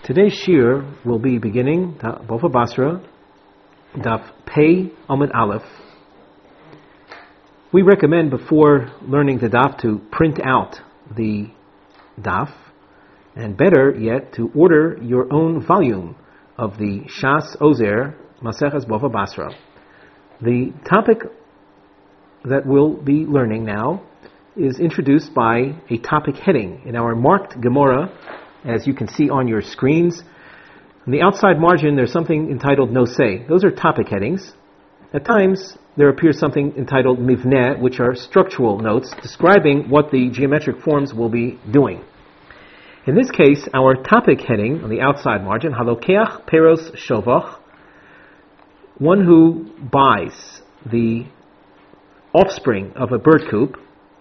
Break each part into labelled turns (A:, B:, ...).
A: Today's shir will be beginning Bava Basra, Daf Pei Amud Aleph. We recommend before learning the daf to print out the daf, and better yet to order your own volume of the Shas Ozer Maseches Bava Basra. The topic that we'll be learning now is introduced by a topic heading in our marked Gemara, as you can see on your screens. On the outside margin, there's something entitled Nosei. Those are topic headings. At times, there appears something entitled Mivneh, which are structural notes describing what the geometric forms will be doing. In this case, our topic heading on the outside margin, Halokeach Peros Shovach, one who buys the offspring of a bird coop.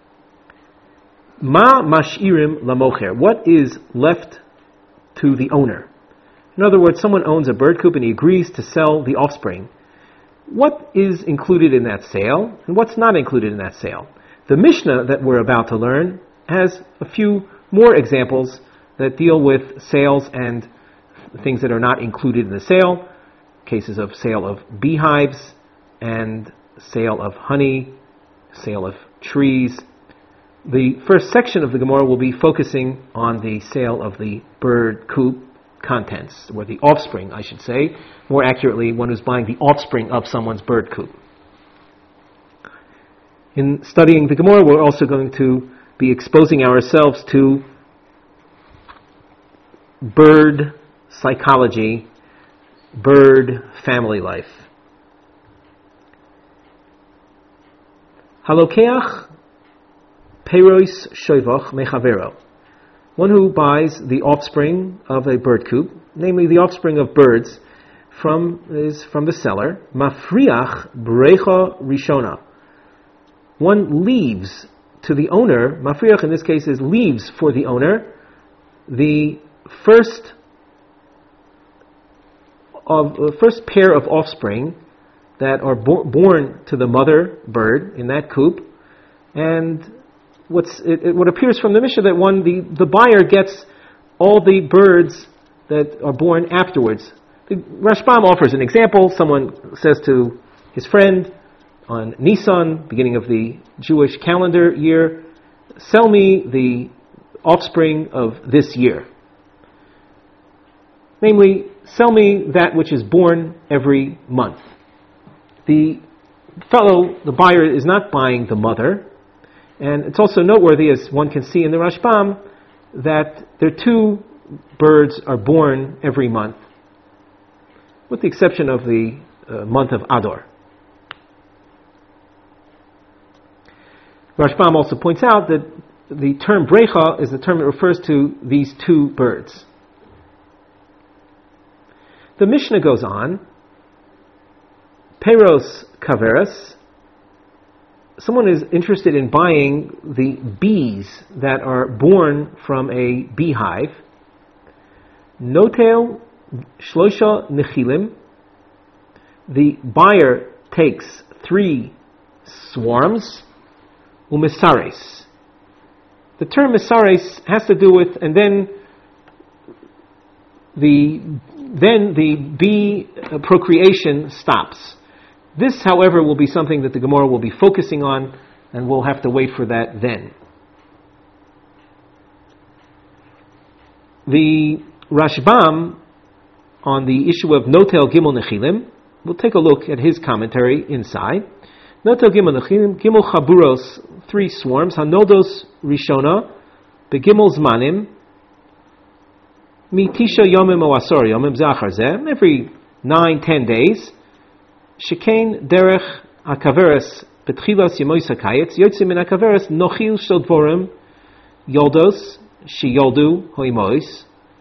A: Ma mash'irim lamocher. What is left to the owner? In other words, someone owns a bird coop and he agrees to sell the offspring. What is included in that sale and what's not included in that sale? The Mishnah that we're about to learn has a few more examples that deal with sales and things that are not included in the sale. Cases of sale of beehives and sale of honey, sale of trees. The first section of the Gemara will be focusing on the sale of the bird coop contents, or the offspring, I should say. More accurately, one who's buying the offspring of someone's bird coop. In studying the Gemara, we're also going to be exposing ourselves to bird psychology, bird family life. Halokeach Peros Shovach Mechavero. One who buys the offspring of a bird coop, namely the offspring of birds, from the seller. Mafriach Brecha Rishona. One leaves to the owner. Mafriach in this case is leaves for the owner the first pair of offspring that are born to the mother bird in that coop, and what appears from the Mishnah that the buyer gets all the birds that are born afterwards. The Rashbam offers an example. Someone says to his friend on Nisan, beginning of the Jewish calendar year, sell me the offspring of this year. Namely, sell me that which is born every month. The buyer is not buying the mother. And it's also noteworthy, as one can see in the Rashbam, that their two birds are born every month, with the exception of the month of Adar. Rashbam also points out that the term brecha is the term that refers to these two birds. The Mishnah goes on, Peros Kaveras. Someone is interested in buying the bees that are born from a beehive. Notel Shlosha Nechilim. The buyer takes 3 swarms. Umesares. The term mesares has to do with, and then the bee procreation stops. This, however, will be something that the Gemara will be focusing on, and we'll have to wait for that then. The Rashbam, on the issue of Notel Gimel Nechilim, we'll take a look at his commentary inside. Notel Gimel Nechilim, Gimel Chaburos, 3 swarms, Hanodos Rishona, Begimel Zmanim, Mitisha Yomim O Asor Yomim Zachar Zeh, every 9-10 days, Shekain derech akaveres betchilas yemois hakayetz yotzim min akaveres nochil shel dvorim yoldos sheyoldu hoimois.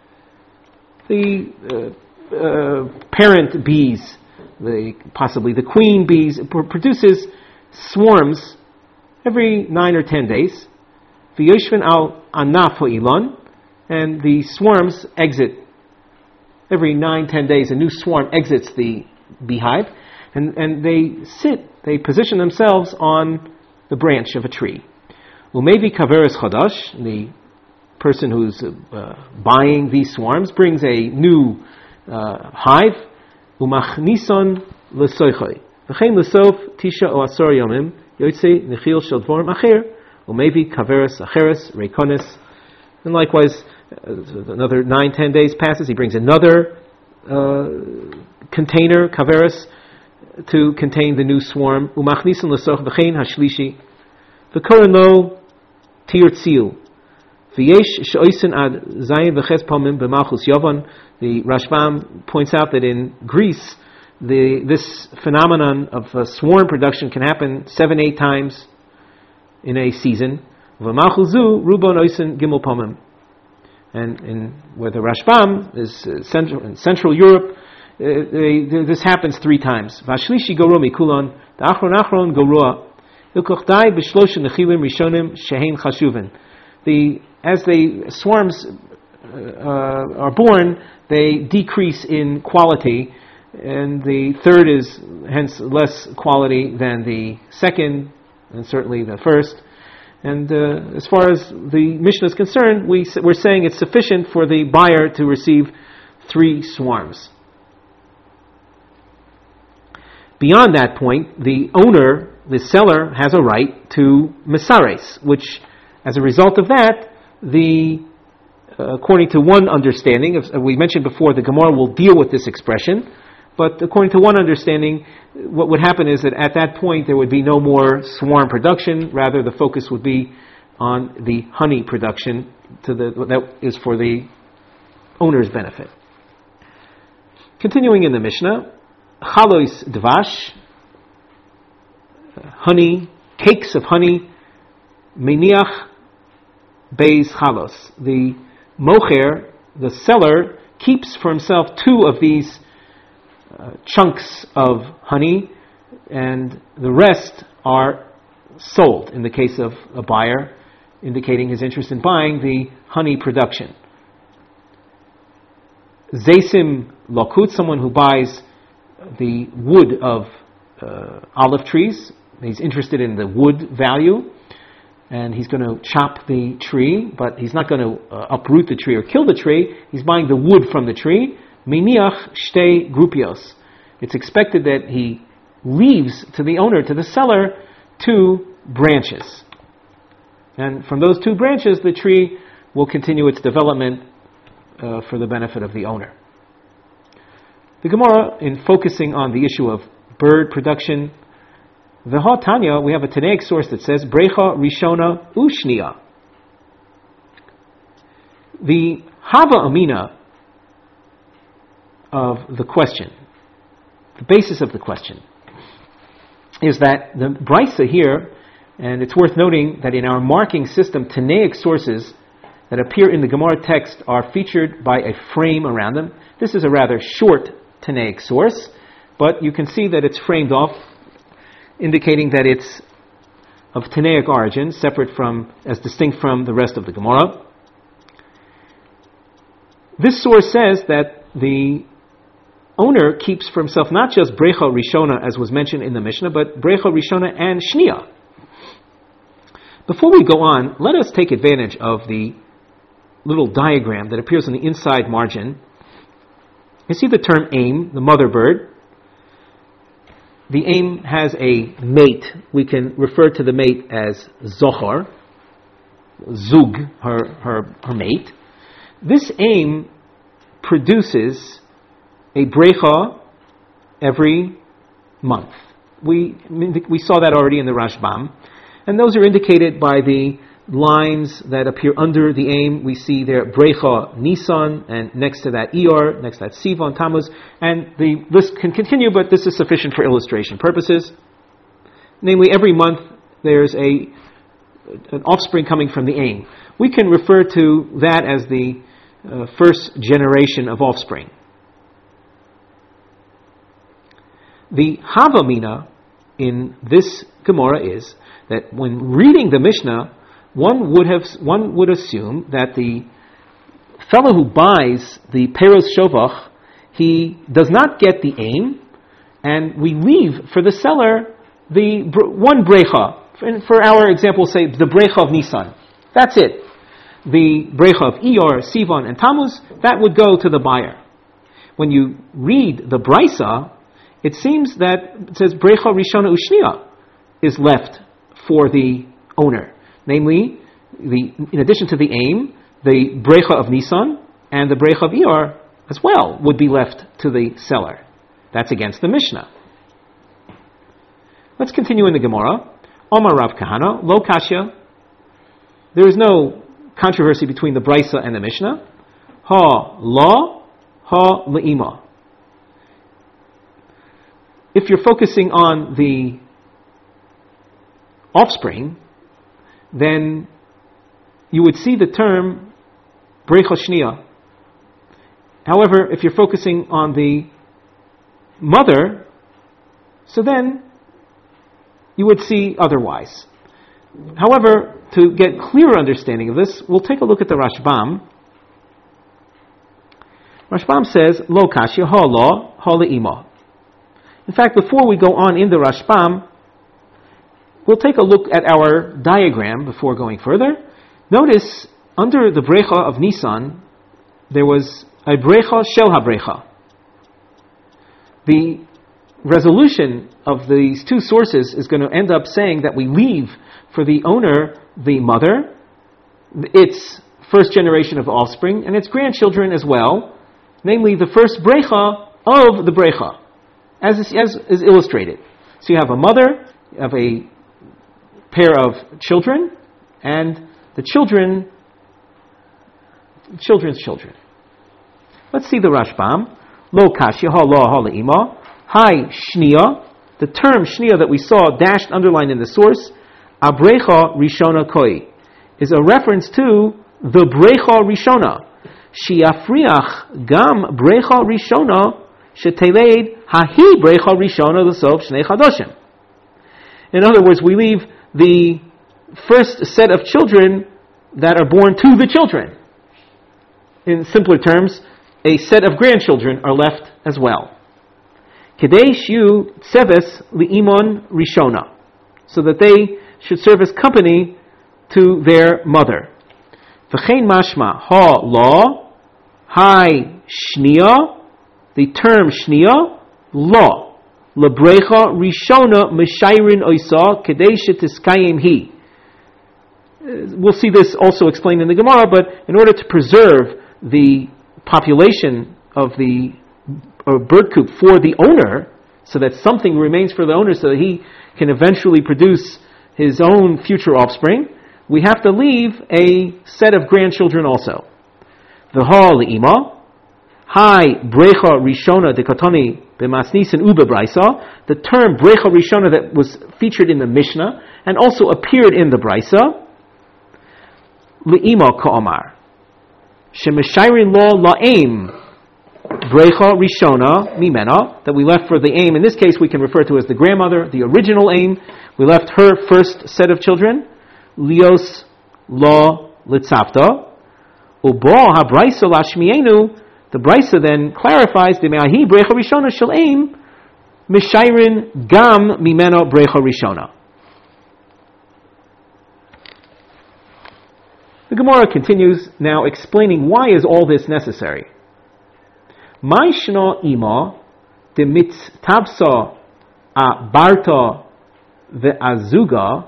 A: The parent bees, possibly the queen bees, produces swarms every 9 or 10 days. V'yoshvin al anaf ho'ilon, and the swarms exit every 9-10 days. A new swarm exits the beehive. And they position themselves on the branch of a tree. Umevi kaveres chadash, the person who's buying these swarms brings a new hive, umachnison lesoichoi. V'chein lesof tisha o asor yomim yotze nechil shel dvorim acher umevi kaveres acheres reikonis. And likewise, another 9-10 days passes. He brings another container, kaveres, to contain the new swarm. Umachnison lesoch v'chein hashlishi v'koren lo tirtzil. V'yesh she'oisen ad zayin v'ches pomim b'malchus Yovan. The Rashbam points out that in Greece, this phenomenon of swarm production can happen 7-8 times in a season. V'malchus zu rubon oisen gimel pomim. And where the Rashbam is in Central Europe, this happens 3 times. V'ashlishi goro mikulon, the achron goroa. Ilkoch dai b'shlosh nechilim rishonim shehein chashuven. As the swarms are born, they decrease in quality, and the third is hence less quality than the second, and certainly the first. And as far as the Mishnah is concerned, we're saying it's sufficient for the buyer to receive 3 swarms. Beyond that point, the owner, the seller, has a right to mesares, which, as a result of that, according to one understanding, we mentioned before, the Gemara will deal with this expression, but according to one understanding, what would happen is that at that point there would be no more swarm production. Rather, the focus would be on the honey production that is for the owner's benefit. Continuing in the Mishnah, chalois dvash, honey, cakes of honey, meniach beis chalos. The mocher, the seller, keeps for himself 2 of these chunks of honey, and the rest are sold in the case of a buyer, indicating his interest in buying the honey production. Zeisim lokut, someone who buys the wood of olive trees. He's interested in the wood value, and he's going to chop the tree, but he's not going to uproot the tree or kill the tree. He's buying the wood from the tree. Miniach shtei grupios. It's expected that he leaves to the owner, to the seller, 2 branches. And from those 2 branches, the tree will continue its development for the benefit of the owner. The Gemara, in focusing on the issue of bird production, V'ha Tanya, we have a Tanaic source that says, Brecha Rishona Ushnia. The Hava Amina of the question, the basis of the question, is that the Brisa here, and it's worth noting that in our marking system, Tanaic sources that appear in the Gemara text are featured by a frame around them. This is a rather short Tanaic source, but you can see that it's framed off, indicating that it's of Tanaic origin, as distinct from the rest of the Gemara. This source says that the owner keeps for himself not just Brecha Rishona, as was mentioned in the Mishnah, but Brecha Rishona and Shnia. Before we go on, let us take advantage of the little diagram that appears on the inside margin. You see the term aim, the mother bird. The aim has a mate. We can refer to the mate as Zohar, Zug, her mate. This aim produces a brecha every month. We saw that already in the Rashbam. And those are indicated by the lines that appear under the aim. We see there brecha Nisan, and next to that Iyar, next to that Sivan, Tammuz, and the list can continue, but this is sufficient for illustration purposes. Namely, every month there's an offspring coming from the aim. We can refer to that as the first generation of offspring. The Havamina in this Gemara is that when reading the Mishnah, one would assume that the fellow who buys the Peros Shovach, he does not get the aim, and we leave for the seller the one brecha. For our example, say the brecha of Nisan. That's it. the brecha of Iyar, Sivan, and Tammuz, that would go to the buyer. When you read the Brisa, it seems that it says brecha Rishona Ushniya is left for the owner. Namely, in addition to the aim, the brecha of Nisan and the brecha of Iyar as well would be left to the seller. That's against the Mishnah. Let's continue in the Gemara. Omar Rav Kahana, Lo Kashya. There is no controversy between the Brisa and the Mishnah. Ha la, ha le'ima. If you're focusing on the offspring, then you would see the term brecha shniya. However, if you're focusing on the mother, so then you would see otherwise. However, to get clearer understanding of this, we'll take a look at the Rashbam. Rashbam says, Lo kashya ha la, ha le'ima. In fact, before we go on in the Rashbam, we'll take a look at our diagram before going further. Notice, under the brecha of Nisan, there was a brecha shel ha-brecha. The resolution of these two sources is going to end up saying that we leave for the owner, the mother, its first generation of offspring, and its grandchildren as well, namely the first brecha of the brecha, as is illustrated. So you have a mother, you have a pair of children, and the children's children. Let's see the Rashbam. Lo kashya ha la ha le'ima. Hi shniya. The term shniya that we saw dashed underlined in the source, abrecha rishona koi, is a reference to the brecha rishona. Shiafriach gam brecha rishona sheteled hahi brecha rishona l'sof shnei chadoshim. In other words, we leave the first set of children that are born to the children. In simpler terms, a set of grandchildren are left as well. Kedei shiu tseves li'imon rishona, so that they should serve as company to their mother. V'chein mashma ha la, hai shniya, the term shniya, la, lebrecha rishona meshayrin oisa kedei shetiskayim hi. We'll see this also explained in the Gemara, but in order to preserve the population of the bird coop for the owner, so that something remains for the owner so that he can eventually produce his own future offspring, we have to leave a set of grandchildren also. V'ha le'ima, hai brecha rishona dekatoni b'masnisin uba brisa, the term brecha rishona that was featured in the Mishnah and also appeared in the Brisa, le'ima ka'amar, shemeshayrin lo la'aim, brecha rishona mimena, that we left for the aim. In this case, we can refer to as the grandmother, the original aim. We left her first set of children, lios lo litzavta, ubo ha-brisa lashmienu. The Brisa then clarifies the me'ahi brecha rishona shel aim, meshayrin gam mimena brecha rishona. The Gemara continues now explaining why is all this necessary. Ma'ishna ima de mitztabsa a barta ve'azuga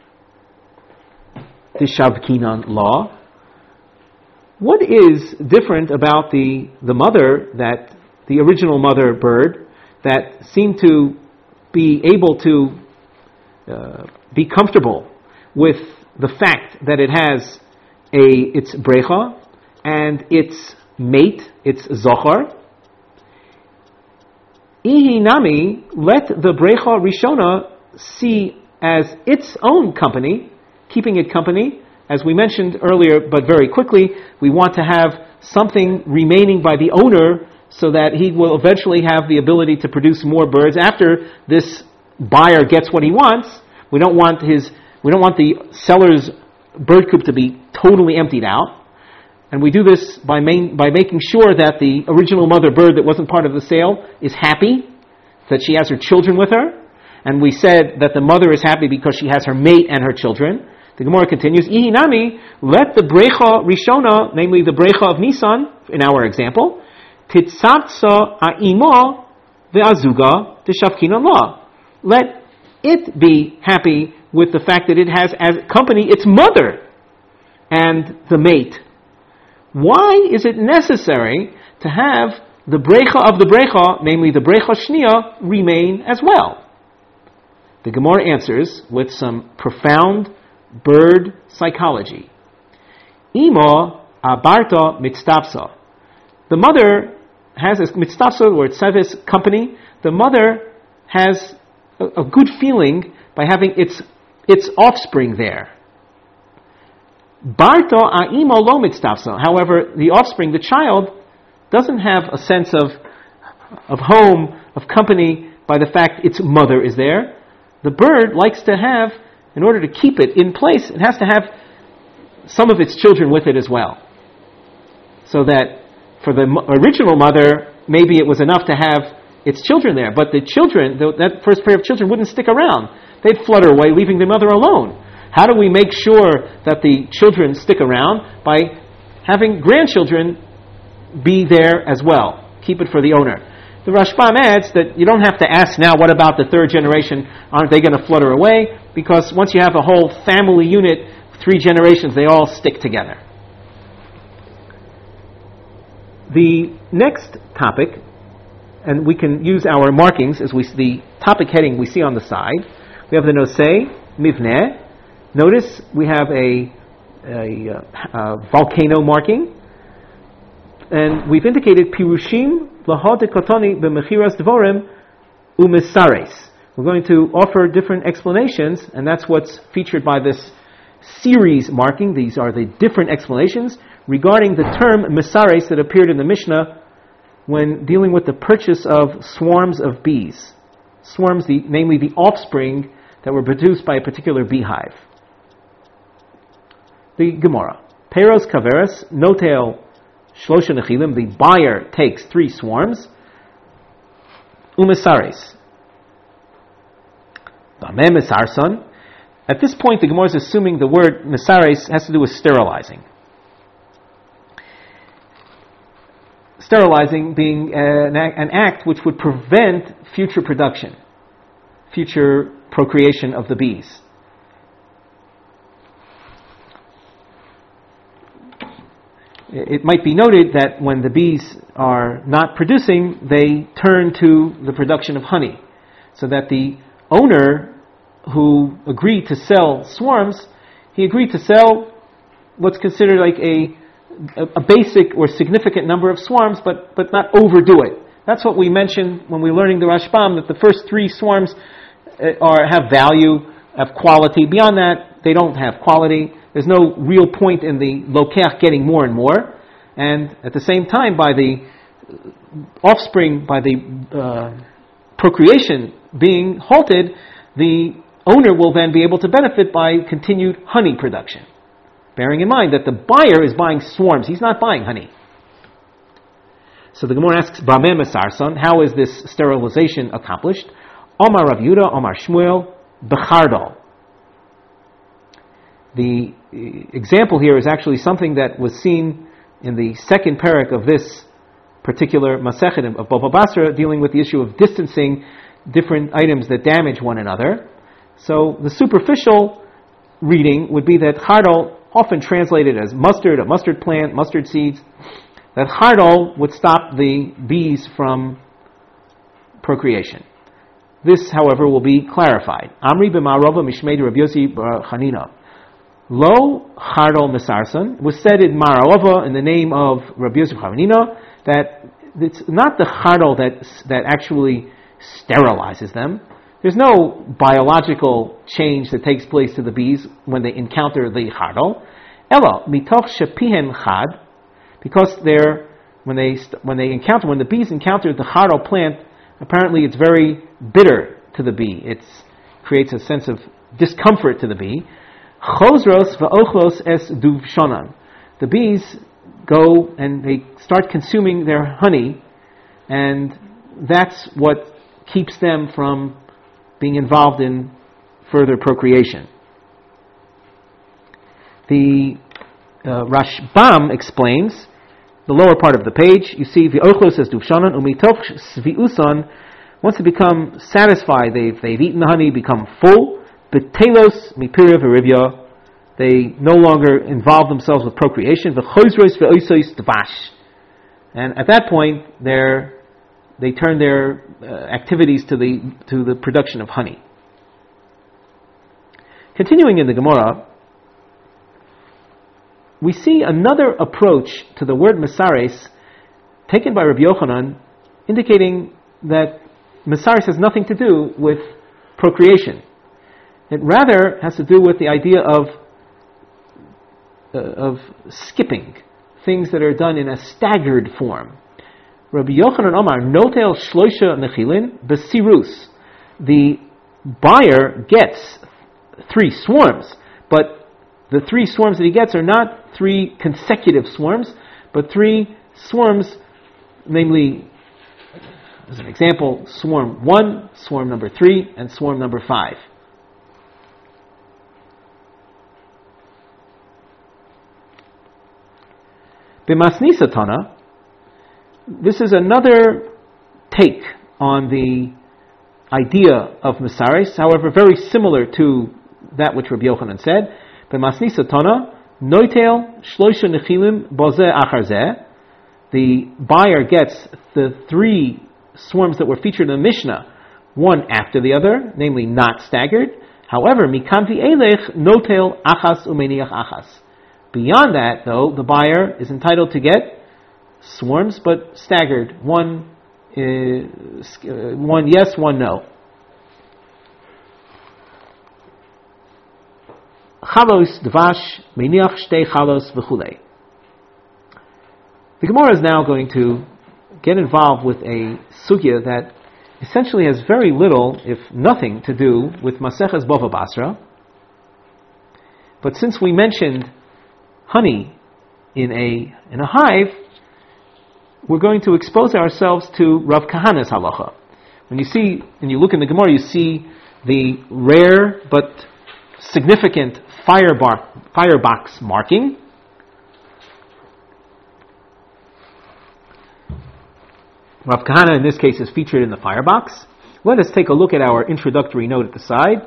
A: de shavkinan law. What is different about the mother, that the original mother bird, that seemed to be able to be comfortable with the fact that it has its brecha and its mate, its zochar? Ihi nami, let the brecha rishona see as its own company, keeping it company. As we mentioned earlier, but very quickly, we want to have something remaining by the owner so that he will eventually have the ability to produce more birds after this buyer gets what he wants. We don't want the seller's bird coop to be totally emptied out. And we do this by making sure that the original mother bird that wasn't part of the sale is happy, that she has her children with her. And we said that the mother is happy because she has her mate and her children. The Gemara continues, Ihinami, let the Brecha Rishona, namely the Brecha of Nisan, in our example, Titzatsa A'ima Ve'azuga T'Shavkina La. Let it be happy with the fact that it has as company its mother and the mate. Why is it necessary to have the Brecha of the Brecha, namely the Brecha Shnia, remain as well? The Gemara answers with some profound bird psychology. Ima abarta mitztapsa. The mother has a mitztapsa, or tzeves, company. The mother has a good feeling by having its offspring there. Barta a'ima lo mitztapsa. However, the offspring, the child, doesn't have a sense of home, of company, by the fact its mother is there. The bird likes to have, in order to keep it in place, it has to have some of its children with it as well. So that for the original mother, maybe it was enough to have its children there, but the children, that first pair of children wouldn't stick around. They'd flutter away, leaving the mother alone. How do we make sure that the children stick around? By having grandchildren be there as well. Keep it for the owner. The Rashbam adds that you don't have to ask now, what about the third generation? Aren't they going to flutter away? Because once you have a whole family unit, 3 generations, they all stick together. The next topic, and we can use our markings as the topic heading we see on the side. We have the Nosei, Mivneh. Notice we have a volcano marking. And we've indicated Pirushim Lahad Kotani B'Mechiras Dvorim Umesares. We're going to offer different explanations, and that's what's featured by this series marking. These are the different explanations regarding the term Mesares that appeared in the Mishnah when dealing with the purchase of swarms of bees. Swarms, namely the offspring that were produced by a particular beehive. The Gemara. Peros Kaveras Notel Shlosha Nechilim, the buyer takes 3 swarms. Umesares. Bameh Mesarson. At this point, the Gemara is assuming the word Mesares has to do with sterilizing. Sterilizing being an act which would prevent future production, future procreation of the bees. It might be noted that when the bees are not producing, they turn to the production of honey. So that the owner who agreed to sell swarms, he agreed to sell what's considered like a basic or significant number of swarms, but not overdo it. That's what we mentioned when we were learning the Rashbam, that the first 3 swarms have value, have quality. Beyond that, they don't have quality. There's no real point in the lokech getting more and more. And at the same time, by the offspring, by the procreation being halted, the owner will then be able to benefit by continued honey production. Bearing in mind that the buyer is buying swarms, he's not buying honey. So the Gemara asks, Bameh Mesarson, how is this sterilization accomplished? Omar Rav Yehuda, Omar Shmuel, Bechardal. The example here is actually something that was seen in the second parak of this particular Masechet of Bava Basra, dealing with the issue of distancing different items that damage one another. So the superficial reading would be that chardal, often translated as mustard, a mustard plant, mustard seeds, that chardal would stop the bees from procreation. This, however, will be clarified. Amri b'ma'arova mishmei Rabbi Yossi bar Chanina. Lo chardal mesarson was said in Marava in the name of Rabbi Yossi bar Chanina that it's not the chardal that actually sterilizes them. There's no biological change that takes place to the bees when they encounter the chardal. Ella mitoch shepihen chad, because when the bees encounter the chardal plant, apparently it's very bitter to the bee. It creates a sense of discomfort to the bee. Chosros va'ochlos es duvshonan. The bees go and they start consuming their honey, and that's what keeps them from being involved in further procreation. The Rashbam explains, the lower part of the page, you see, V'ochlo says Duvshanan, Umitoch Svi'usan, once they become satisfied, they've eaten the honey, become full, Betelos Mipirya V'rivya, they no longer involve themselves with procreation, V'chozros V'oisos Dvash. And at that point, they turn their activities to the production of honey. Continuing in the Gemara, we see another approach to the word Mesares taken by Rabbi Yochanan, indicating that Mesares has nothing to do with procreation. It rather has to do with the idea of skipping, things that are done in a staggered form. Rabbi Yochanan Omar, Notel Shloisha Nechilin Besirus. The buyer gets 3 swarms, but the 3 swarms that he gets are not 3 consecutive swarms, but 3 swarms, namely, as an example, swarm 1, swarm number 3, and swarm number 5. B'masnisa Tana, this is another take on the idea of Mesares, however, very similar to that which Rabbi Yochanan said. B'masnisa Tana, Noitel Shloisha Nechilim Boze Acharze. The buyer gets the 3 swarms that were featured in the Mishnah, one after the other, namely not staggered. However, Mikan V'elech Notel Achas Umeniach Achas. Beyond that, though, the buyer is entitled to get swarms, but staggered. One yes, one no. Chalos dvash meniach shtei chalos v'chulei. The Gemara is now going to get involved with a sugya that essentially has very little, if nothing, to do with Maseches Bava Basra. But since we mentioned honey in a hive, we're going to expose ourselves to Rav Kahana's halacha. When you look in the Gemara, you see the rare but significant firebox marking. Rav Kahana in this case is featured in the firebox. Let us take a look at our introductory note at the side.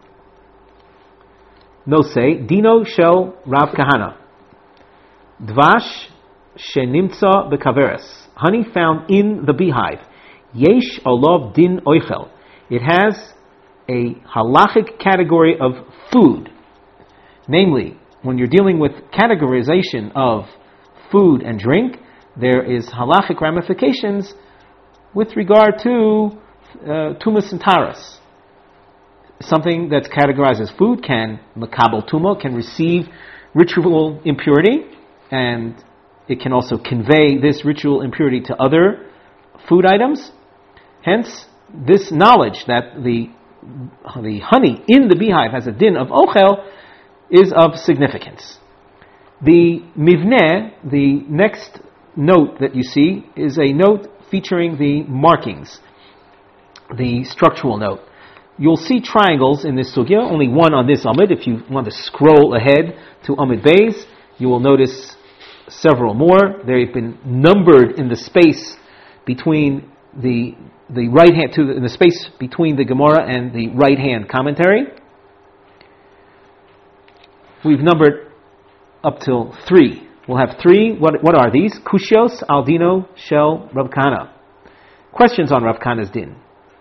A: No say, Dino Shel Rav Kahana. Dvash Shenimtza Bekaveres. Honey found in the beehive. Yesh Olav Din Oichel. It has a halachic category of food. Namely, when you're dealing with categorization of food and drink, there is halachic ramifications with regard to tumas and taras. Something that's categorized as food can makabel tuma, can receive ritual impurity, and it can also convey this ritual impurity to other food items. Hence, this knowledge that the honey in the beehive has a din of ochel is of significance. The mivneh, the next note that you see, is a note featuring the markings, the structural note. You'll see triangles in this sugya, only one on this Amid. If you want to scroll ahead to Amid Beis, you will notice several more. They've been numbered in the space between the right hand in the space between the Gemara and the right hand commentary. We've numbered up till 3. We'll have 3. What are these? Kushios Aldino Shel Rav Kahana. Questions on Rav Kahana's din.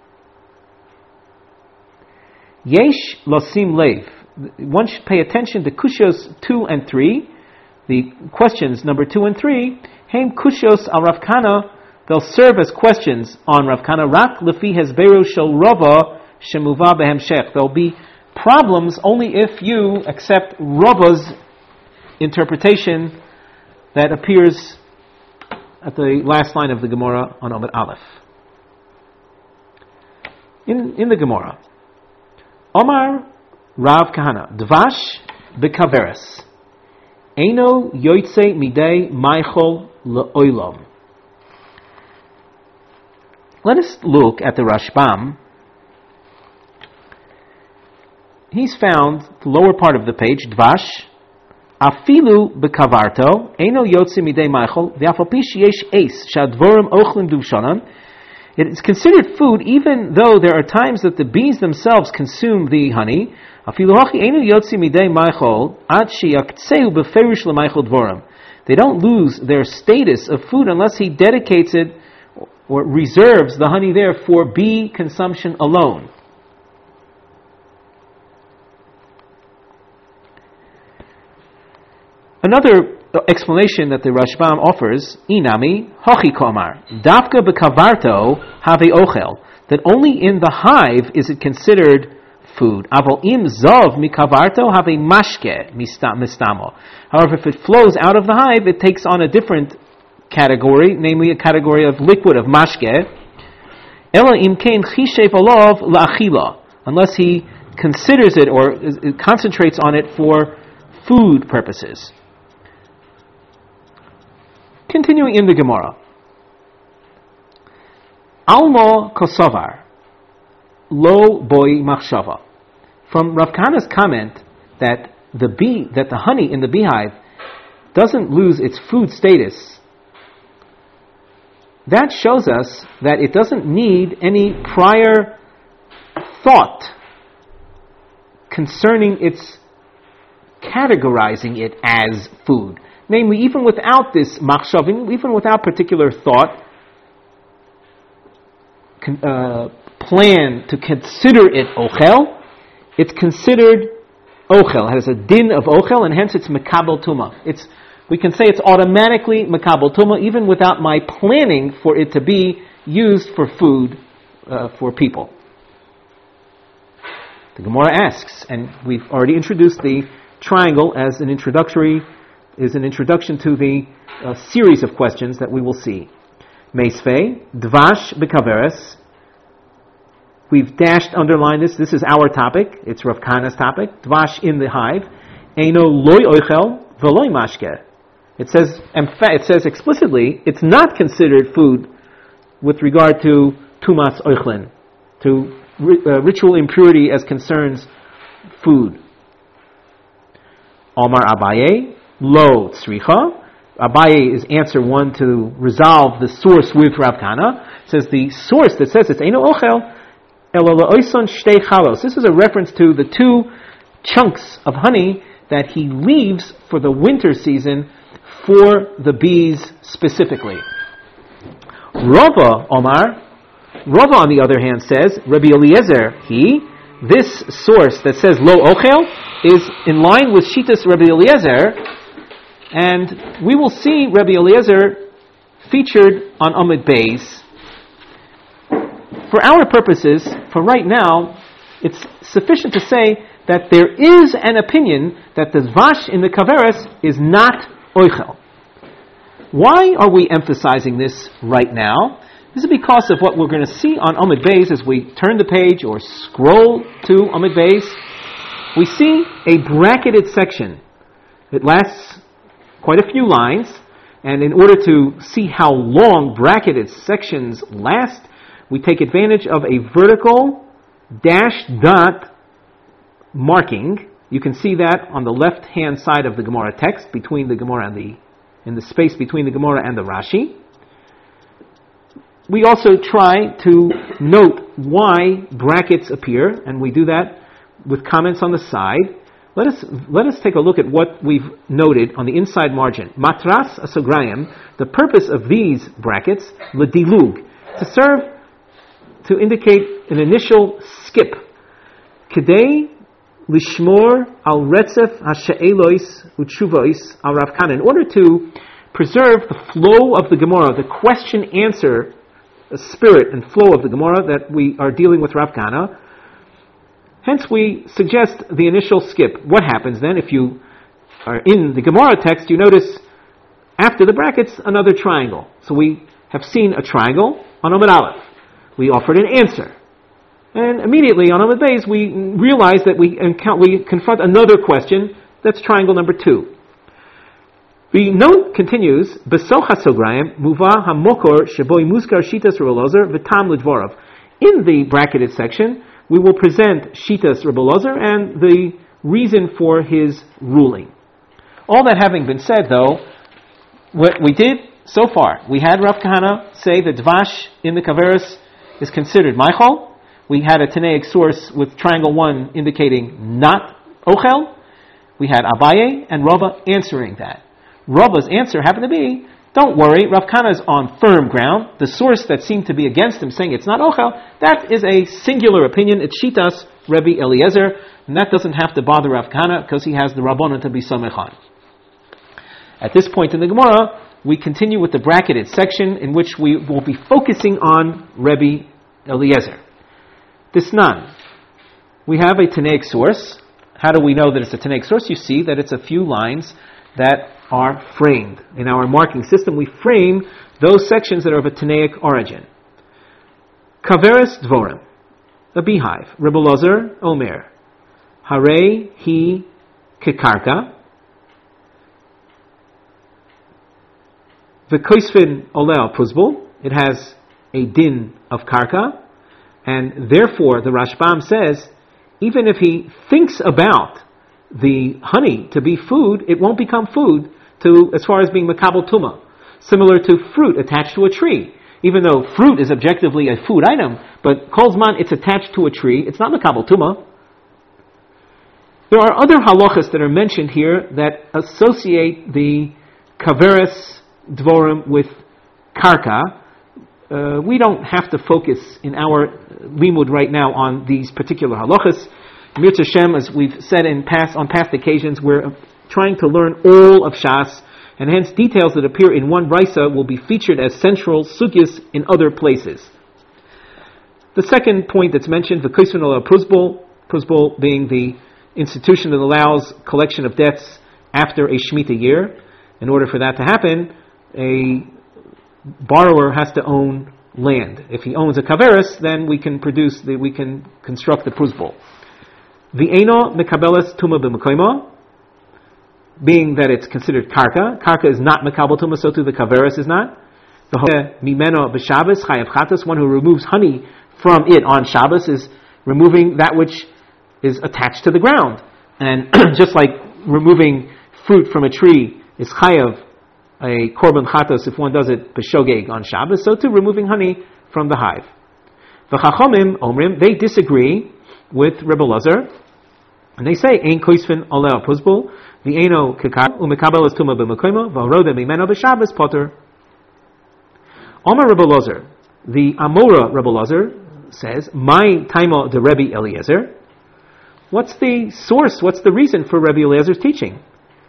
A: Yesh Losim Lev. One should pay attention to Kushios 2 and 3. The questions number 2 and 3. Heim Kushios al Rav Kahana. They'll serve as questions on Rav Kahana. Rak lefi hezberu shel Rava shemuva behemshech. There'll be problems only if you accept Rava's interpretation that appears at the last line of the Gemara on Amud Aleph. In the Gemara, Omar Rav Kahana, Dvash bekaveres, Eino yoytze midei maichol le'olam. Let us look at the Rashbam. He's found the lower part of the page, Dvash, Afilu bekavarto, eno yotzi midei maichol, v'afal yesh eis, shadvorim ochlin duvshanan. It is considered food even though there are times that the bees themselves consume the honey. Afilu hachi eno yotzi midei maichol, ad sheyaktsehu beferish lemaichol dvorim. They don't lose their status of food unless he dedicates it or reserves the honey there for bee consumption alone. Another explanation that the Rashbam offers, inami hochi komar, dafka bekavarto have ochel, that only in the hive is it considered food. Aval im zov mikavarto have mashke mistamo. However, if it flows out of the hive, it takes on a different category, namely a category of liquid, of mashke. Ela im kein chishev olav la'achila, unless he considers it or concentrates on it for food purposes. Continuing in the Gemara. Almo kosovar, lo boy machshava. From Rav Kahana's comment that the honey in the beehive doesn't lose its food status, that shows us that it doesn't need any prior thought concerning its categorizing it as food. Namely, even without this machshavim, even without particular thought, plan to consider it ochel, it's considered ochel. It has a din of ochel, and hence it's mekabel tuma. We can say it's automatically mekabel tuma, even without my planning for it to be used for food for people. The Gemara asks, and we've already introduced the triangle as an introduction to the series of questions that we will see. Meisvei, dvash bekaveres. We've underlined this. This is our topic. It's Rav Kahana's topic. Dvash in the hive. Eino loy oichel v'loy mashke. It says explicitly, it's not considered food with regard to tumas oichlin, to ritual impurity as concerns food. Omar Abaye, lo tzricha. Abaye is answer one to resolve the source with Rav Kahana. It says the source that says it's eino ochel elo leoison shtei chalos. This is a reference to the two chunks of honey that he leaves for the winter season for the bees specifically. Rava Omar, Rava on the other hand says, Rabbi Eliezer, this source that says lo ochel is in line with Shitas Rabbi Eliezer, and we will see Rabbi Eliezer featured on Amud Beis. For our purposes, for right now, it's sufficient to say that there is an opinion that the Zvash in the Kaveres is not Oichel. Why are we emphasizing this right now? This is because of what we're going to see on Amud Beis as we turn the page or scroll to Amud Beis. We see a bracketed section. It lasts quite a few lines, and in order to see how long bracketed sections last, we take advantage of a vertical dashed dot marking. You can see that on the left-hand side of the Gemara text, between the Gemara and in the space between the Gemara and the Rashi. We also try to note why brackets appear, and we do that with comments on the side. Let us take a look at what we've noted on the inside margin. Matras asograyim, the purpose of these brackets, ledilug, to serve to indicate an initial skip. Kedei lishmor al retzef ha'she'elois u'tshuvois al Rav Kahana. In order to preserve the flow of the Gemara, the question-answer spirit and flow of the Gemara that we are dealing with Rav Kahana, hence we suggest the initial skip. What happens then if you are in the Gemara text? You notice after the brackets another triangle. So we have seen a triangle on Amud Aleph. We offered an answer. And immediately on Amud Beis we realize that we confront another question. That's triangle number 2. The note continues, Besoch hasograyim muva hamokor sheboi muskar shitas Rebbe Elazar v'tam l'dvorav. In the bracketed section, we will present shitas Rebbe Elazar and the reason for his ruling. All that having been said, though, what we did so far, we had Rav Kahana say that Dvash in the Kaveris is considered Maichol. We had a Tanaic source with triangle 1 indicating not Ochel. We had Abaye and Rava answering that. Rava's answer happened to be, don't worry, Rav Kahana is on firm ground. The source that seemed to be against him saying it's not Ochel, that is a singular opinion. It's Shitas Rebbe Eliezer, and that doesn't have to bother Rav Kahana because he has the Rabbanon to be Samechan. At this point in the Gemara, we continue with the bracketed section in which we will be focusing on Rebbe Eliezer. Disnan. We have a Tanaic source. How do we know that it's a Tanaic source? You see that it's a few lines that are framed. In our marking system, we frame those sections that are of a Tanaic origin. Kaveres Dvorim, a beehive. Rebbe Eliezer, Omer. Hare hi kekarka. V'koisfin oleh puzbul. It has a din of karka. And therefore, the Rashbam says, even if he thinks about the honey to be food, it won't become food as far as being makabel tuma. Similar to fruit attached to a tree. Even though fruit is objectively a food item, but kolzman, it's attached to a tree, it's not makabel tuma. There are other halachas that are mentioned here that associate the kaveres dvorim with karka. We don't have to focus in our limud right now on these particular halachas. Mirz Hashem, as we've said on past occasions, we're trying to learn all of Shas, and hence details that appear in one brisa will be featured as central sugyas in other places. The second point that's mentioned, the Koisvin ala Pruzbul being the institution that allows collection of debts after a Shemitah year. In order for that to happen, a borrower has to own land. If he owns a kaveris, then we can construct the Pruzbul. V'eino mekabeles tuma b'mekoimo, being that it's considered karka. Karka is not mekabel tuma, so too the kaveris is not. Mimeno b'Shabbos chayav chatas, one who removes honey from it on Shabbos is removing that which is attached to the ground. And just like removing fruit from a tree is chayav a korban chatos if one does it b'shogeg on Shabbos, so too removing honey from the hive. V'chachomim omrim, they disagree with Rebbe Eliezer, and they say ein koisfin oleh puzbul v'eino kekar u'mekabel es tuma b'mekoimo v'harode mimeno b'Shabbos poter. Omer Rebbe Eliezer, the Amora Rebbe Eliezer says, my taimo de Rebbe Eliezer. What's the source? What's the reason for Rebbe Eliezer's teaching?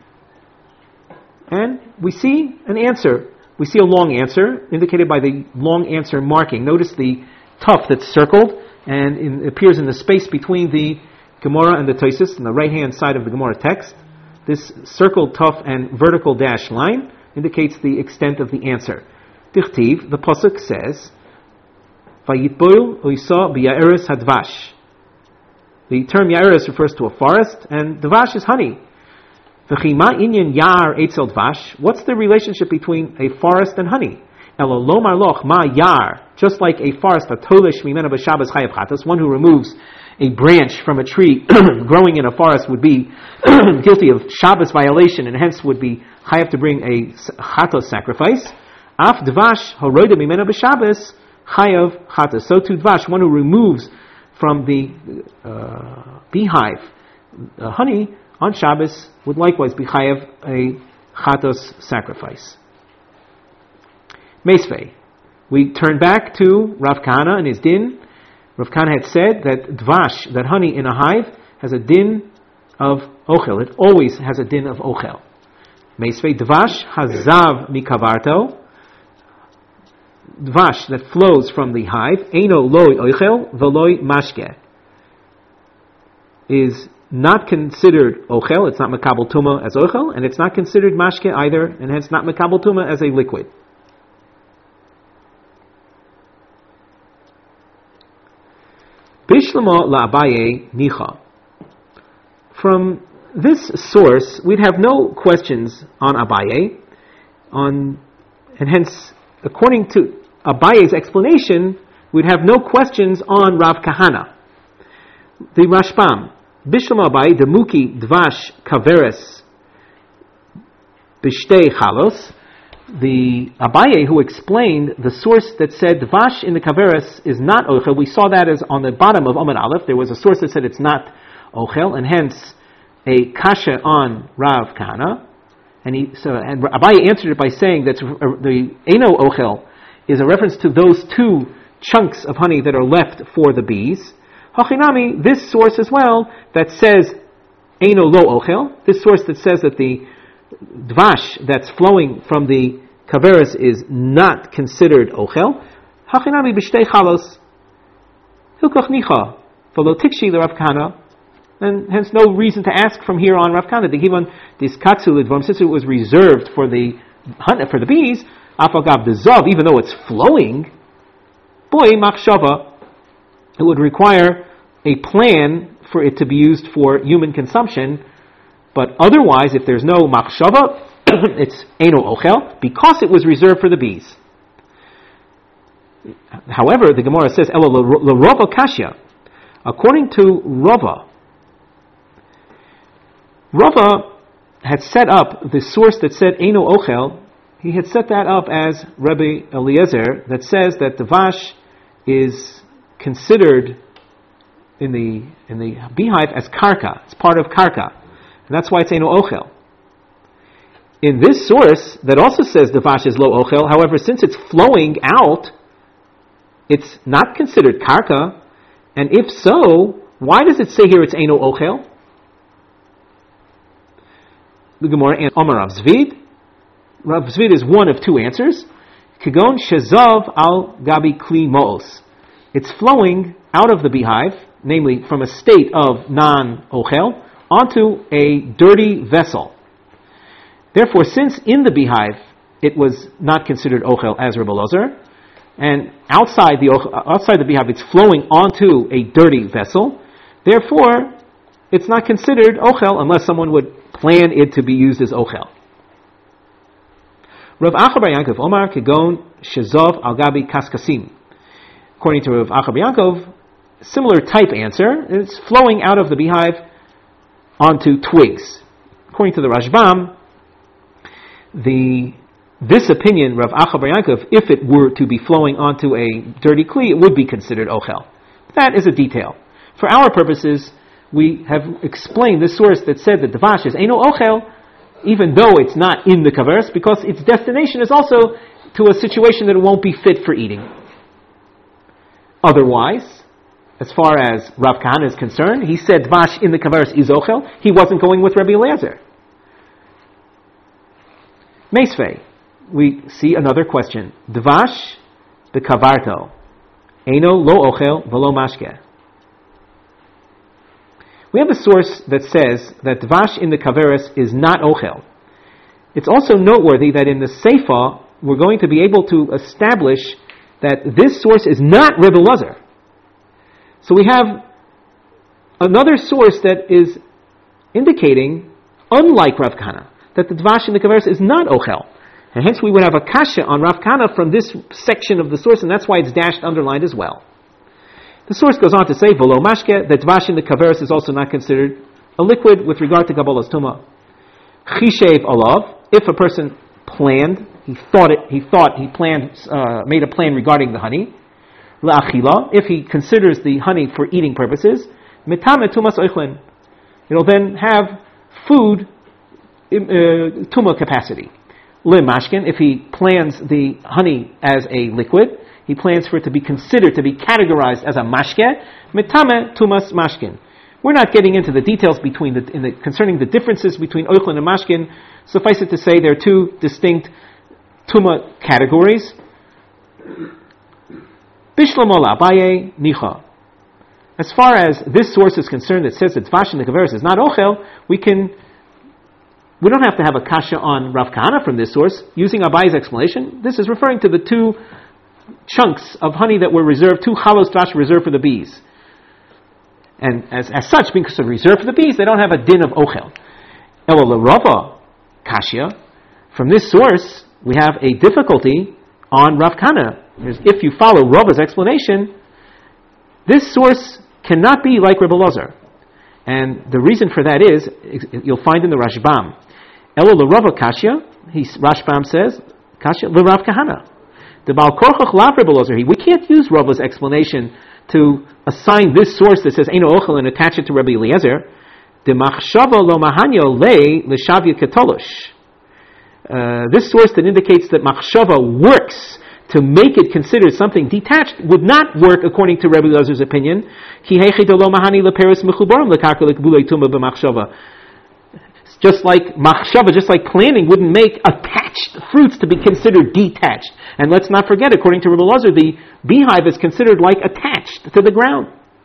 A: And we see an answer. We see a long answer, indicated by the long answer marking. Notice the tuf that's circled, and it appears in the space between the Gemara and the Tosfos, on the right-hand side of the Gemara text. This circled tuf and vertical dash line indicates the extent of the answer. Dichtiv, the pasuk says, Vayitboil oisa b'yaeres hadvash. The term yaeres refers to a forest, and dvash is honey. What's the relationship between a forest and honey? Just like a forest, one who removes a branch from a tree growing in a forest would be guilty of Shabbos violation and hence would be chayav to bring a chatos sacrifice. Af dvash horoda mimena b'Shabbos chayav chatos. So too dvash, one who removes from the beehive honey on Shabbos would likewise be chayav a chatos sacrifice. Meisvei. We turn back to Rav Kahana and his din. Rav Kahana had said that dvash, that honey in a hive, has a din of ochel. It always has a din of ochel. Meisvei dvash hazav mikavarto. Dvash that flows from the hive, eino loy ochel veloy mashke, is not considered ochel. It's not makabel tuma as ochel, and it's not considered mashke either, and hence not makabel tuma as a liquid. Bishlama la'abaye nicha. From this source, we'd have no questions on Abaye, and hence, according to Abaye's explanation, we'd have no questions on Rav Kahana. The Rashbam, Bishlama Abaye, Demuki Dvash Kaveres Bishtei chalos. The Abaye who explained the source that said dvash in the kaveres is not ochel, we saw that as on the bottom of Amud Aleph. There was a source that said it's not ochel, and hence a kasha on Rav Kahana. And Abaye answered it by saying that the Eino ochel is a reference to those two chunks of honey that are left for the bees. Hachinami, this source as well that says Eino lo ochel, this source that says that the dvash that's flowing from the kaveres is not considered ochel. Hachinami b'shtei chalos hilkoch nicha v'lo tikshi l'Rav Kahana, and hence no reason to ask from here on Rav Kahana. The given this katsu lidvom, since it was reserved for the bees, afagav dezav, even though it's flowing, boy machshava, it would require a plan for it to be used for human consumption. But otherwise, if there's no machshava, it's eino ochel, because it was reserved for the bees. However, the Gemara says, Elo l'Rava kashya. According to Rava had set up the source that said eino ochel. He had set that up as Rabbi Eliezer, that says that the dvash is considered in the beehive as karka. It's part of karka. And that's why it's eino ochel. In this source, that also says dvash is lo ochel, however, since it's flowing out, it's not considered karka. And if so, why does it say here it's eino ochel? The Gemara and Omar Rav Zvid. Rav Zvid is one of two answers. Kigon shezav al gabi kli mo'os. It's flowing out of the beehive, namely from a state of non-ochel, onto a dirty vessel. Therefore, since in the beehive it was not considered ochel as Rebbe Lozer, and outside the beehive it's flowing onto a dirty vessel, therefore it's not considered ochel unless someone would plan it to be used as ochel. Rav Acha bar Yankov Omar Kegon Shezov al Gabi Kaskasim. According to Rav Acha bar Yankov, similar type answer. It's flowing out of the beehive onto twigs. According to the Rashbam, this opinion, Rav Acha bar Yankov, if it were to be flowing onto a dirty kli, it would be considered ochel. That is a detail. For our purposes, we have explained this source that said that dvash is eino ochel, even though it's not in the kaveres, because its destination is also to a situation that it won't be fit for eating. Otherwise, as far as Rav Kahana is concerned, he said dvash in the kaveres is ochel. He wasn't going with Rabbi Eliezer. Meisvei, we see another question. Dvash the kavarto, eino lo ochel v'lo mashke. We have a source that says that dvash in the kaveres is not ochel. It's also noteworthy that in the Seifa, we're going to be able to establish that this source is not Rebbe Eliezer. So we have another source that is indicating, unlike Rav Kahana, that the dvash in the kaveres is not ochel. And hence we would have a kasha on Rav Kahana from this section of the source, and that's why it's dashed underlined as well. The source goes on to say, V'lo mashke, that dvash in the kaveres is also not considered a liquid with regard to Kabbalah's Tumah. Chishev alav, if a person planned, made a plan regarding the honey. La'achila, if he considers the honey for eating purposes. Mitame tumas oichlin, it'll then have food tumah capacity. Limashkin, if he plans the honey as a liquid, he plans for it to be considered, to be categorized as a mashke, mitame tumas mashkin. We're not getting into the details concerning the differences between oichlin and mashkin. Suffice it to say, there are two distinct tumah categories. Bishlamol Abaye nicha. As far as this source is concerned, that says that dvash in the kaveres is not ochel, we don't have to have a kasha on Rav Kahana from this source. Using Abaye's explanation, this is referring to the two chunks of honey that were reserved, two chalos dvash reserved for the bees. And as such, because they're reserved for the bees, they don't have a din of ochel. Elo l'Rava kasha. From this source, we have a difficulty on Rav Kahana. If you follow Rava's explanation, this source cannot be like Rebbe Eliezer. And the reason for that is, you'll find in the Rashbam, Elo l'Rava Kashya, Rashbam says, Kashya l'Rav Kahana. The Baal Korchach lav Rebbe Elazar. We can't use Rava's explanation to assign this source that says Eino Ochel and attach it to Rebbe Eliezer. The Machshava lo mahanyo le l'shavya ketolosh. This source that indicates that Machshava works to make it considered something detached would not work according to Rebbe Elazar's opinion. Just like machshava, just like planning wouldn't make attached fruits to be considered detached. And let's not forget, according to Rebbe Elazar, the beehive is considered like attached to the ground.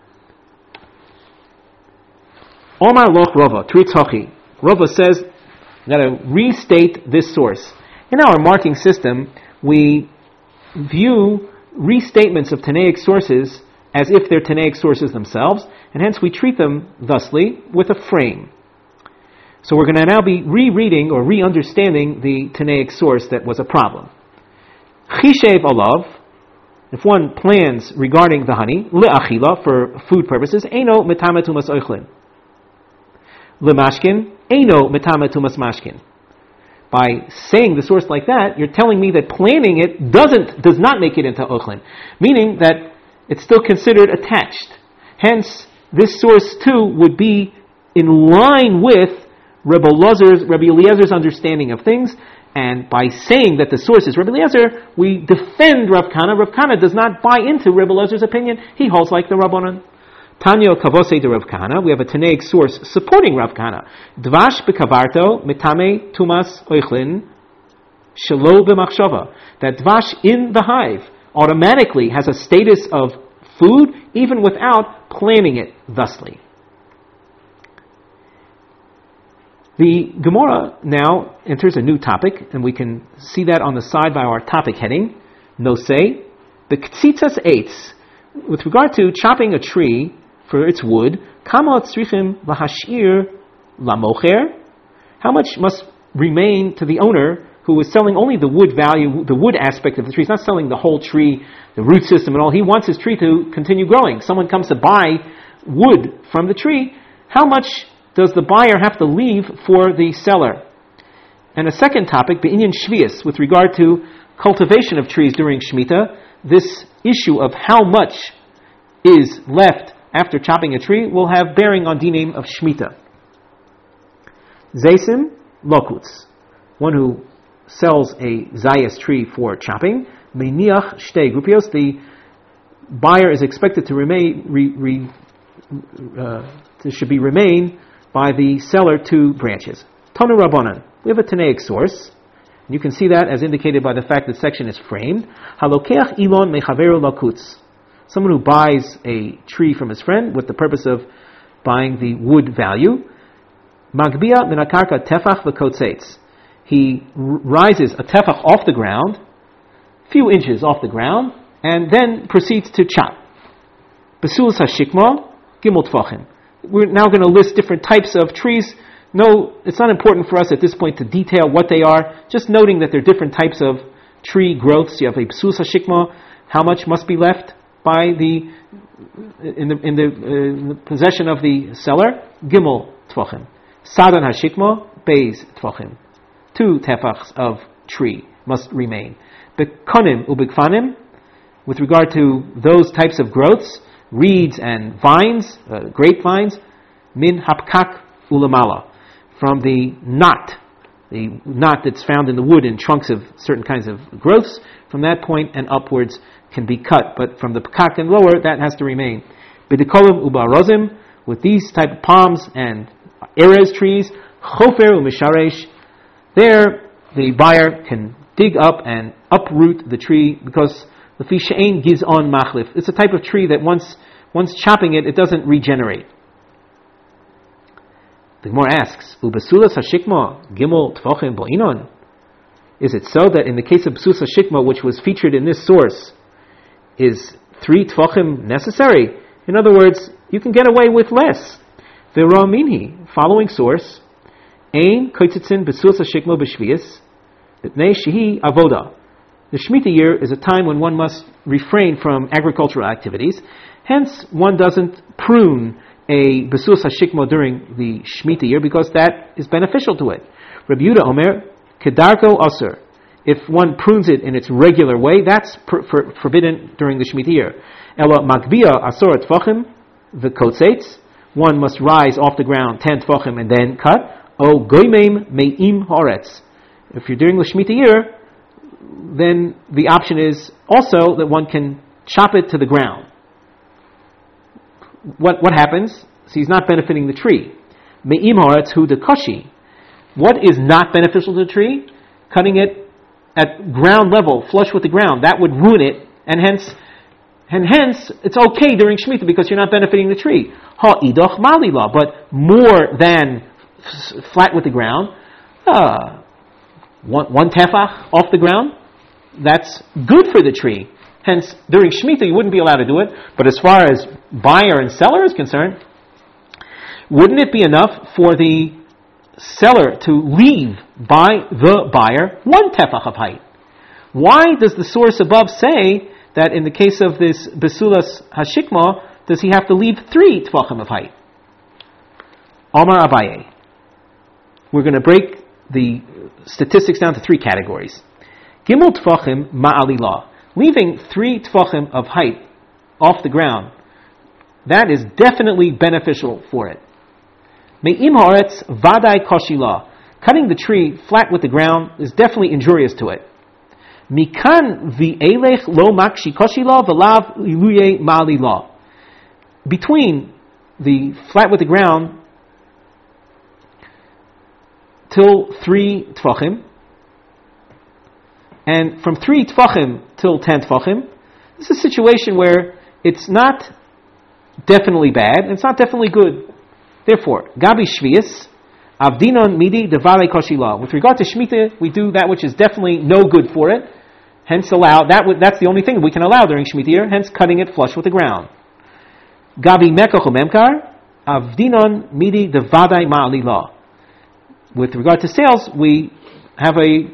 A: Omar loch Rava, Tritzachi. Rava says, I've got to restate this source. In our marking system, we view restatements of Tanaic sources as if they're Tanaic sources themselves, and hence we treat them thusly with a frame. So we're going to now be rereading or re-understanding the Tanaic source that was a problem. Chishev alav, if one plans regarding the honey, le'achila, for food purposes, eino metame tumas oichlin. Le'mashkin, eino metame tumas mashkin. By saying the source like that, you're telling me that planning it does not make it into ochlin, meaning that it's still considered attached. Hence, this source too would be in line with Rebbe Eliezer's understanding of things, and by saying that the source is Rebbe Eliezer, we defend Rav Kana. Rav Kana does not buy into Rebbe Eliezer's opinion. He holds like the Rabbanan. Tanyo kavose de Rav Kana. We have a Tanaic source supporting Rav Kana. Dvash bekavarto mitame tumas oichlin shelo b'machshava. That dvash in the hive automatically has a status of food even without planning it thusly. The Gemara now enters a new topic, and we can see that on the side by our topic heading, Nosei, B'ktzitzas eitz. With regard to chopping a tree for its wood, Kama tzrichim v'hashir lamocher. How much must remain to the owner who is selling only the wood value, the wood aspect of the tree? He's not selling the whole tree, the root system and all. He wants his tree to continue growing. Someone comes to buy wood from the tree. How much does the buyer have to leave for the seller? And a second topic, Be'inyan Shvius, with regard to cultivation of trees during Shemitah, this issue of how much is left after chopping a tree will have bearing on dinim of Shemitah. Zaysim Lokutz, one who sells a Zayas tree for chopping, Meiniach Shtei Grupios, the buyer is expected to remain, by the seller 2 branches. Tonu Rabbanan. We have a Tanaic source. And you can see that as indicated by the fact that section is framed. Halokeach ilon mechaveru lakutz. Someone who buys a tree from his friend with the purpose of buying the wood value. Magbia minakarka tefach v'kotzeitz. He rises a tefach off the ground, few inches off the ground, and then proceeds to chop. Besulas hashikma gimel tfachim. We're now going to list different types of trees. No, it's not important for us at this point to detail what they are, just noting that there are different types of tree growths. You have a psus hashikma, how much must be left by in the possession of the seller? Gimel tfachim. Sadan hashikma, beis tfachim. 2 tefachs of tree must remain. Bekonim ubikfanim, with regard to those types of growths, reeds and vines, grapevines, min hapkak ulamala, from the knot that's found in the wood in trunks of certain kinds of growths, from that point and upwards can be cut, but from the pkak and lower, that has to remain. Bidikolim ubarozim, with these type of palms and erez trees, chofer umisharesh, there the buyer can dig up and uproot the tree because the fishain gives on machlif. It's a type of tree that once chopping it, it doesn't regenerate. The Gemara asks, "Ubasulas hashikma gimel tfachim bo'inon." Is it so that in the case of besulas hashikma, which was featured in this source, is 3 tfachim necessary? In other words, you can get away with less. V'ra minhi, following source, ein koitzitzin besulas hashikma b'shvius, b'tnei shehi avoda. The Shemitah year is a time when one must refrain from agricultural activities. Hence, one doesn't prune a besulas hashikma during the Shemitah year because that is beneficial to it. Rabbi Yehuda Omer, kedarko asur. If one prunes it in its regular way, that's forbidden during the Shemitah year. Ela magbiya asur tfachim v'kotzetz. One must rise off the ground 10 tfachim and then cut. O goimim me'im haaretz. If you're doing the Shemitah year, then the option is also that one can chop it to the ground. What happens? So he's not benefiting the tree. Me'im haaretz hu dekoshi. What is not beneficial to the tree? Cutting it at ground level, flush with the ground. That would ruin it, and hence it's okay during Shemitah because you're not benefiting the tree. Ha idoch malila, but more than flat with the ground, one tefach off the ground, that's good for the tree. Hence, during Shemitah you wouldn't be allowed to do it, but as far as buyer and seller is concerned, wouldn't it be enough for the seller to leave by the buyer 1 tefach of height? Why does the source above say that in the case of this Besulas Hashikma, does he have to leave 3 tefachim of height? Amar Abaye. We're going to break the statistics down to 3 categories. Gimel tefachim ma'alilah. Leaving 3 tefachim of height off the ground, that is definitely beneficial for it. Me'im haaretz vadai koshila. Cutting the tree flat with the ground is definitely injurious to it. Mikan v'elech lo makshi koshila v'lav iluye ma'alilah. Between the flat with the ground till 3 tefachim, and from 3 tefachim till 10 tefachim, this is a situation where it's not definitely bad, and it's not definitely good. Therefore, Gabi Shvius, Avdinon Midi Devale Koshila. With regard to Shemitah, we do that which is definitely no good for it, hence allow, that's the only thing we can allow during Shemitah year, hence cutting it flush with the ground. Gabi Mekach Memkar, Avdinon Midi Devadai Ma'alila. With regard to sales, we have a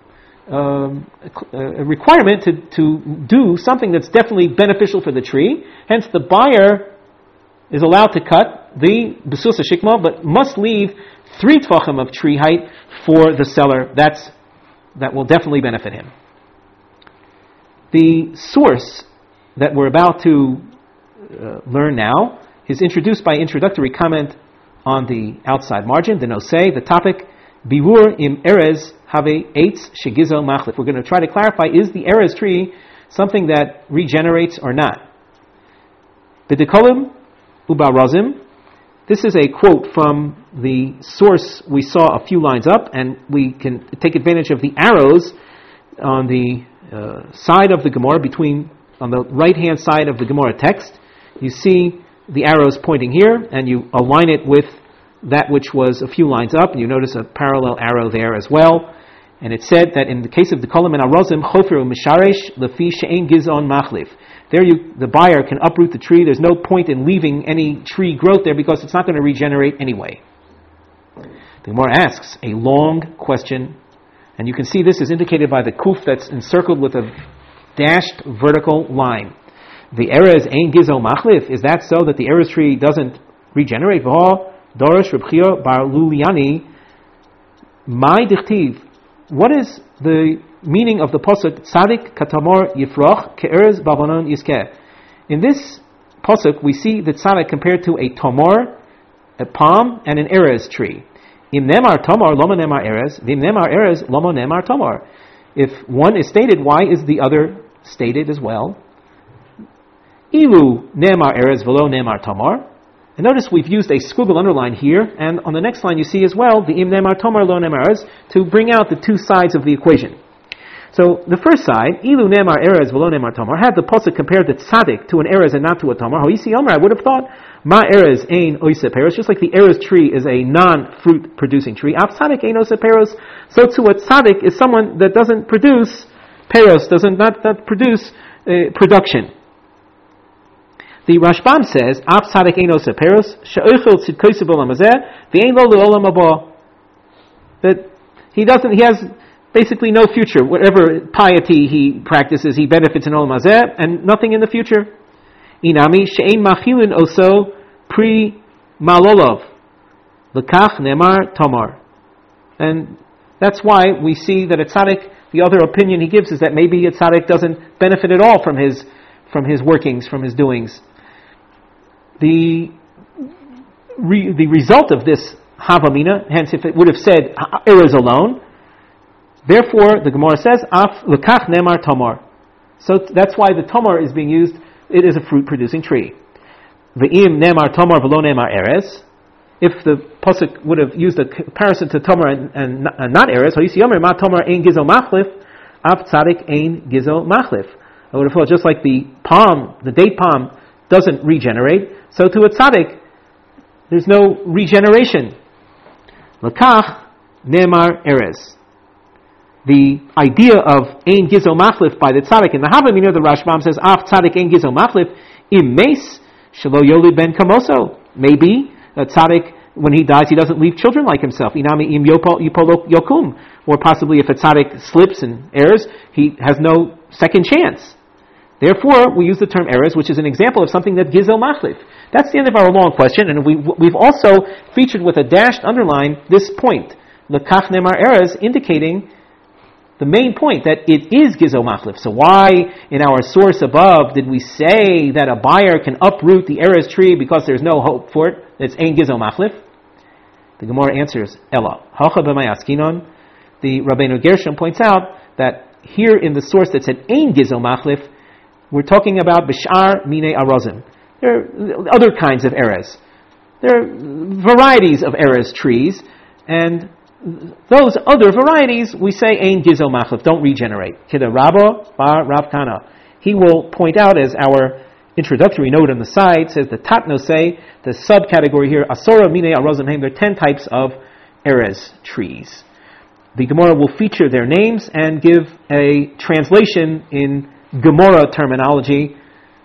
A: requirement to do something that's definitely beneficial for the tree. Hence, the buyer is allowed to cut the Besulas Hashikma, but must leave 3 tefachim of tree height for the seller. That will definitely benefit him. The source that we're about to learn now is introduced by introductory comment on the outside margin, the nosei, the topic, Bivur im erez have eitz shegizo machlif. We're going to try to clarify, is the erez tree something that regenerates or not? B'dekolim ubarazim. This is a quote from the source we saw a few lines up, and we can take advantage of the arrows on the side of the Gemara, on the right-hand side of the Gemara text. You see the arrows pointing here, and you align it with that which was a few lines up. You notice a parallel arrow there as well. And it said that in the case of the kolim and arozim, chofer u'misharesh lefi she'ein gizon machlif. There the buyer can uproot the tree. There's no point in leaving any tree growth there because it's not going to regenerate anyway. The Gemara asks a long question, and you can see this is indicated by the kuf that's encircled with a dashed vertical line. The erez ein gizon machlif. Is that so that the erez tree doesn't regenerate? V'ha Dorish Reb Chia bar Luliani, my dichtiv. What is the meaning of the pasuk Tzadik katamor yifroch ke'erez bavanon yiskeh? In this pasuk, we see the tzadik compared to a tamor, a palm, and an erez tree. Im nemar tamor loma nemar erez, vim nemar erez loma nemar tamor. If one is stated, why is the other stated as well? Ilu nemar erez velo nemar tamor. And notice we've used a squiggle underline here, and on the next line you see as well the im nemar tomar lo nemar erez to bring out the 2 sides of the equation. So the first side, ilu nemar erez velo nemar tomar, had the pasuk compared the tzaddik to an erez and not to a tomar. Hoisi omer, I would have thought ma erez ein oise peros, just like the erez tree is a non-fruit producing tree. Av tzaddik ein oise peros, so too a tzaddik is someone that doesn't produce peros, not produce production. The Rashbam says, "Av tzaddik ein oser peros, she'ochel tzidkosav olam hazeh, v'ein lo le'olam haba." That he has basically no future. Whatever piety he practices, he benefits in olam hazeh, and nothing in the future. Inami she'ein machilin oso pri malolov, lekach nemar tomar. And That's why we see that a tzaddik, the other opinion he gives is that maybe a tzaddik doesn't benefit at all from his workings, from his doings. The result of this havamina, hence if it would have said erez alone, therefore the Gemara says, af lekach nemar tomar. So that's why the tomar is being used. It is a fruit-producing tree. Ve'im nemar tomar v'lo nemar erez. If the pasuk would have used a comparison to tomar and not erez, ha'yisi yomer ma tomar ein gizo machlif, af tzadik ein gizo machlif. I would have thought just like the palm, the date palm, doesn't regenerate, so to a tzaddik, there's no regeneration. Lekach nemar erez. The idea of ein gizo machlif by the tzaddik in the Havamina, the Rashbam says, af tzaddik ein gizo machlif, im meis shelo yolid ben kamoso. Maybe a tzaddik, when he dies, he doesn't leave children like himself. Inami im yipol yokum. Or possibly if a tzaddik slips and errs, he has no second chance. Therefore, we use the term erez, which is an example of something that gizo machlif. That's the end of our long question, and we've also featured with a dashed underline this point, lekach nemar erez, indicating the main point that it is gizo machlif. So why, in our source above, did we say that a buyer can uproot the erez tree because there's no hope for it? It's ein gizo machlif. The Gemara answers, Ella. Hacha b'mayaskinon. The Rabbeinu Gershom points out that here in the source that said ein gizo machlif, we're talking about b'shar mine arozim. There are other kinds of erez. There are varieties of erez trees, and those other varieties, we say ein gizo machlif, don't regenerate. Kida Rabba bar Rav Kana. He will point out, as our introductory note on the side says, the Tatno say, the subcategory here, Asora mine arozim heim, there are 10 types of erez trees. The Gemara will feature their names and give a translation in Gemara terminology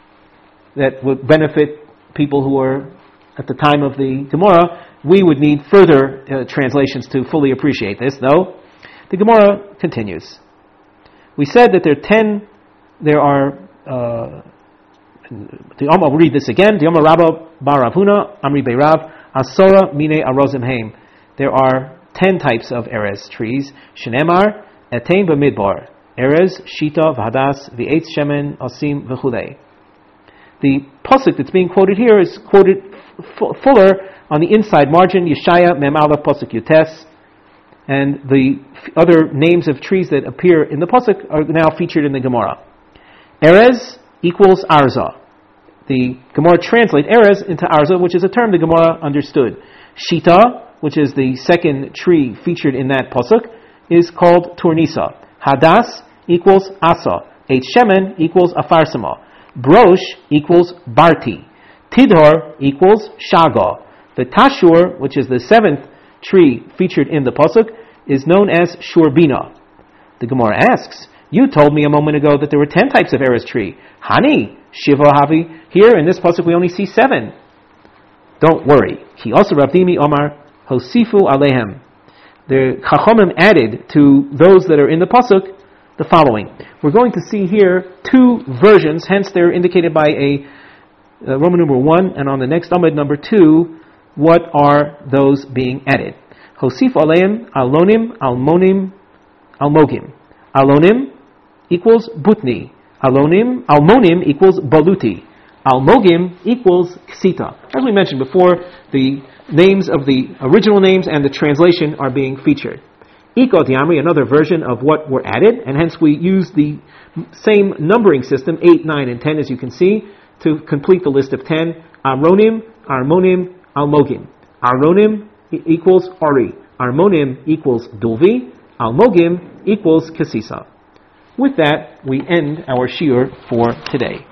A: that would benefit people who are at the time of the Gemara. We would need further translations to fully appreciate this, though. The Gemara continues. We said that I'll read this again. The Yom Rabba Bar Ravuna, Amri Beirav, Asora Mine Arozim Heim. There are 10 types of erez trees. Shenemar, Etein B'midbar. Erez, Shita, V'hadas, V'etz Shemen, Osim, V'chulei. The pasuk that's being quoted here is quoted fuller on the inside margin, Yeshaya, Mem Aleph, pasuk Yutes, and the other names of trees that appear in the pasuk are now featured in the Gemara. Erez equals Arza. The Gemara translates Erez into Arza, which is a term the Gemara understood. Shita, which is the second tree featured in that pasuk, is called Turnisa. Hadas equals Asa. Eitz Shemen equals Afarsama. Brosh equals Barti. Tidhar equals Shaga. The Tashur, which is the 7th tree featured in the pasuk, is known as Shurbina. The Gemara asks, you told me a moment ago that there were 10 types of erez tree. Hani, Shiva Havi. Here in this pasuk we only see 7. Don't worry. Ki also Ravdimi Omar Hosifu Alehem. The Chachomim added to those that are in the pasuk the following. We're going to see here 2 versions, hence they're indicated by a Roman numeral 1, and on the next Amud number 2, what are those being added? Hosif Aleim, Alonim, Almonim, Almogim. Alonim equals Butni. Almonim equals Baluti. Almogim equals Ksita. As we mentioned before, the names of the original names and the translation are being featured. Ikot Yamri, another version of what were added, and hence we use the same numbering system, 8, 9, and 10, as you can see, to complete the list of 10. Aronim, Armonim, Almogim. Aronim equals Ari. Armonim equals Dulvi. Almogim equals Kasisa. With that, we end our shiur for today.